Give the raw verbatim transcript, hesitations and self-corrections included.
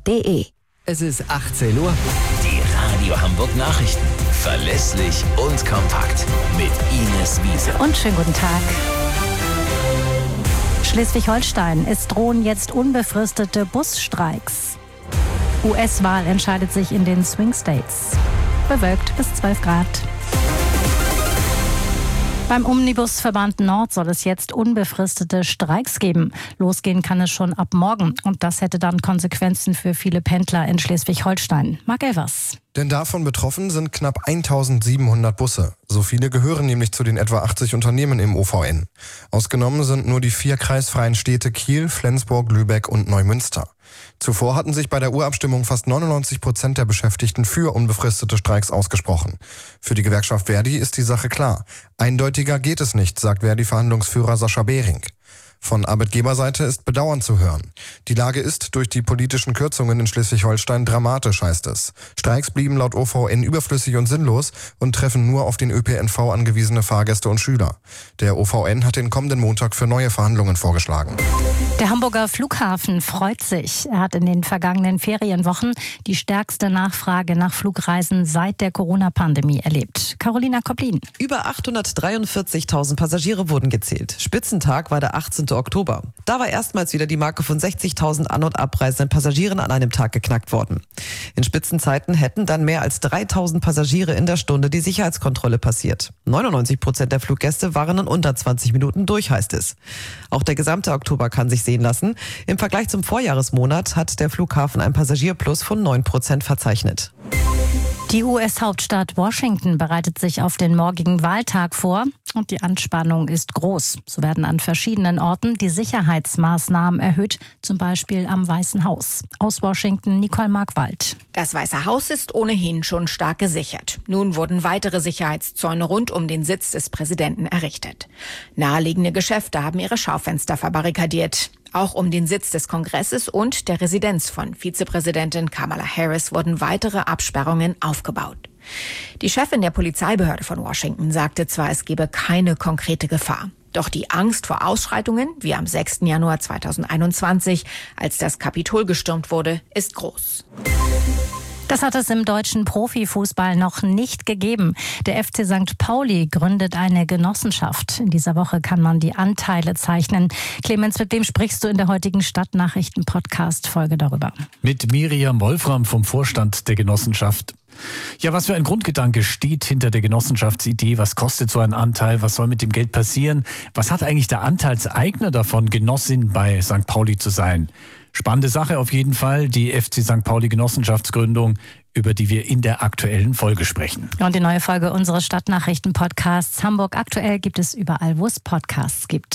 punkt de. Es ist achtzehn Uhr. Die Radio Hamburg Nachrichten. Verlässlich und kompakt. Mit Ines Wiese. Und schönen guten Tag. Schleswig-Holstein. Es drohen jetzt unbefristete Busstreiks. U S-Wahl entscheidet sich in den Swing States. Bewölkt bis zwölf Grad. Beim Omnibusverband Nord soll es jetzt unbefristete Streiks geben. Losgehen kann es schon ab morgen. Und das hätte dann Konsequenzen für viele Pendler in Schleswig-Holstein. Marc Elvers. Denn davon betroffen sind knapp eintausendsiebenhundert Busse. So viele gehören nämlich zu den etwa achtzig Unternehmen im O V N. Ausgenommen sind nur die vier kreisfreien Städte Kiel, Flensburg, Lübeck und Neumünster. Zuvor hatten sich bei der Urabstimmung fast neunundneunzig Prozent der Beschäftigten für unbefristete Streiks ausgesprochen. Für die Gewerkschaft Verdi ist die Sache klar. Eindeutiger geht es nicht, sagt Verdi-Verhandlungsführer Sascha Behring. Von Arbeitgeberseite ist Bedauern zu hören. Die Lage ist durch die politischen Kürzungen in Schleswig-Holstein dramatisch, heißt es. Streiks blieben laut O V N überflüssig und sinnlos und treffen nur auf den Ö P N V angewiesene Fahrgäste und Schüler. Der O V N hat den kommenden Montag für neue Verhandlungen vorgeschlagen. Der Hamburger Flughafen freut sich. Er hat in den vergangenen Ferienwochen die stärkste Nachfrage nach Flugreisen seit der Corona-Pandemie erlebt. Carolina Koplin. Über achthundertdreiundvierzigtausend Passagiere wurden gezählt. Spitzentag war der achtzehnten Oktober. Da war erstmals wieder die Marke von sechzigtausend An- und Abreisenden Passagieren an einem Tag geknackt worden. In Spitzenzeiten hätten dann mehr als dreitausend Passagiere in der Stunde die Sicherheitskontrolle passiert. neunundneunzig Prozent der Fluggäste waren in unter zwanzig Minuten durch, heißt es. Auch der gesamte Oktober kann sich sehen lassen. Im Vergleich zum Vorjahresmonat hat der Flughafen ein Passagierplus von neun Prozent verzeichnet. Die U S-Hauptstadt Washington bereitet sich auf den morgigen Wahltag vor und die Anspannung ist groß. So werden an verschiedenen Orten die Sicherheitsmaßnahmen erhöht, zum Beispiel am Weißen Haus. Aus Washington Nicole Markwald. Das Weiße Haus ist ohnehin schon stark gesichert. Nun wurden weitere Sicherheitszäune rund um den Sitz des Präsidenten errichtet. Naheliegende Geschäfte haben ihre Schaufenster verbarrikadiert. Auch um den Sitz des Kongresses und der Residenz von Vizepräsidentin Kamala Harris wurden weitere Absperrungen aufgebaut. Die Chefin der Polizeibehörde von Washington sagte zwar, es gebe keine konkrete Gefahr. Doch die Angst vor Ausschreitungen, wie am sechsten Januar zweitausendeinundzwanzig, als das Kapitol gestürmt wurde, ist groß. Das hat es im deutschen Profifußball noch nicht gegeben. Der F C Sankt Pauli gründet eine Genossenschaft. In dieser Woche kann man die Anteile zeichnen. Clemens, mit wem sprichst du in der heutigen Stadtnachrichten-Podcast-Folge darüber? Mit Miriam Wolfram vom Vorstand der Genossenschaft. Ja, was für ein Grundgedanke steht hinter der Genossenschaftsidee? Was kostet so ein Anteil? Was soll mit dem Geld passieren? Was hat eigentlich der Anteilseigner davon, Genossin bei Sankt Pauli zu sein? Spannende Sache auf jeden Fall, die F C Sankt Pauli Genossenschaftsgründung, über die wir in der aktuellen Folge sprechen. Und die neue Folge unseres Stadtnachrichten-Podcasts Hamburg aktuell gibt es überall, wo es Podcasts gibt.